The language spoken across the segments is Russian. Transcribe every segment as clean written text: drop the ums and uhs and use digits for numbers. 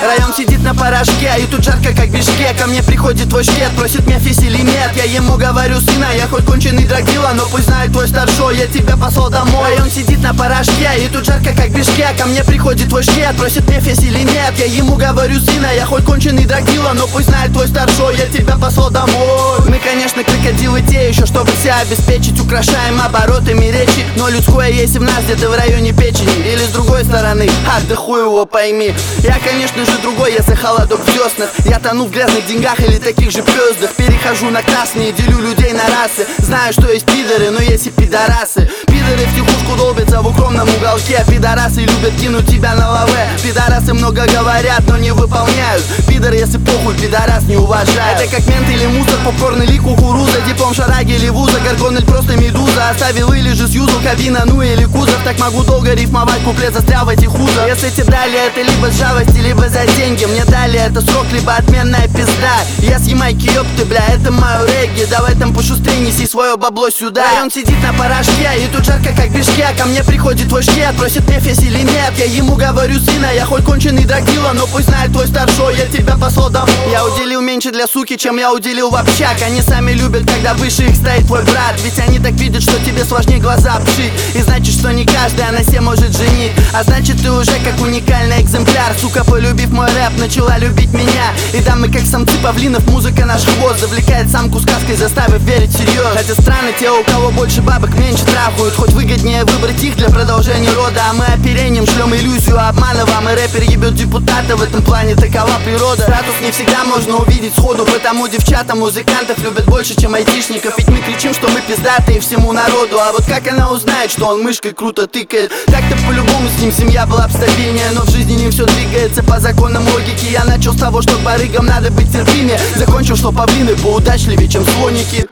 Район сидит на порошке, и тут жарко как в Бишке. Ко мне приходит твой шкет, просит Мефис или нет. Я ему говорю: сына, я хоть конченый драгдила, но пусть знает твой старшой, я тебя послал домой. Район сидит на порошке, и тут жарко как в Бишке. Ко мне приходит твой шкет, просит Мефис или нет. Я ему говорю: сына, я хоть конченый драгдила, но пусть знает твой старшой, я тебя послал домой. Мы, конечно, крокодилы те еще, чтобы себя обеспечить. Украшаем оборотами речи, но людское есть в нас где-то в районе печени. Или с другой стороны, да хуй его пойми. Я, конечно же, другой, если холодок в веснах. Я тону в грязных деньгах или таких же пёздах. Перехожу на красные, делю людей на расы. Знаю, что есть пидоры, но есть и пидорасы. Пидоры в тихушку долбятся в укромном уголке. Пидорасы любят кинуть тебя на лаве. Пидорасы много говорят, но не выполняют. Пидор, если похуй, пидорас не уважает. Это как мент или мусор, попкорн или кукуруза. Диплом шараги или вуза, горгон или просто медуза. Оставил или же сьюзал, кабина, ну или кузов. Так могу долго рифмовать, куплет застрял в этих хузах. Если тебе дали это либо с жалости, либо за деньги, мне дали это срок, либо отменная пизда. Я с Ямайки, ёпты, бля, это мое регги. Давай там пошустрее неси свое бабло сюда. Район сидит на порошке, и тут жарко как в Бишке. Ко мне приходит твой шкет, просит Мефис или нет. Я ему говорю: сына, я хоть конченый драгдила, но пусть знает твой старшой, я тебя послал домой. Я уделил меньше для суки, чем я уделил в общак. Они сами любят, когда выше их стоит твой брат. Ведь они так видят, что тебе сложнее глаза обшить. И значит, что не каждая на себе может женить. А значит, ты уже как уникальный экземпляр. Сука, полюбив мой рэп, начала любить меня. И да, мы как самцы павлинов, музыка наш хвост завлекает самку сказкой, заставив верить всерьез. Хотя странно, те, у кого больше бабок, меньше трахают. Хоть выгоднее выбрать их для продолжения рода. А мы оперением шлем иллюзию обмана вам. И рэпер ебет депутата, в этом плане такова природа. Статус не всегда можно увидеть сходу, потому девчата музыкантов любят больше, чем айтишников. Ведь мы кричим, что мы пиздатые всему народу. А вот как она узнает, что он мышкой круто тыкает? Так-то по-любому с ним семья была бы стабильнее, но в жизни не все двигается по законам логики. Я начал с того, что барыгам надо быть терпимее. Закончил, что павлины поудачливее, чем слоники.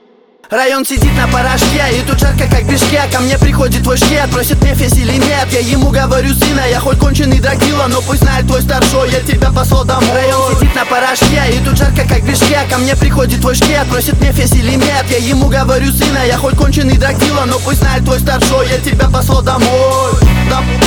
Район сидит на порошке, и тут жарко как в Бишке. Ко мне приходит твой шкет, просит Мефис или нет. Я ему говорю: сына, я хоть конченый драгдила, но пусть знает твой старшой, я тебя послал домой. Район сидит на порошке, и тут жарко как в Бишке. Ко мне приходит твой шкет, просит Мефис или нет. Я ему говорю: сына, я хоть конченый драгдила, но пусть знает твой старшой, я тебя послал домой.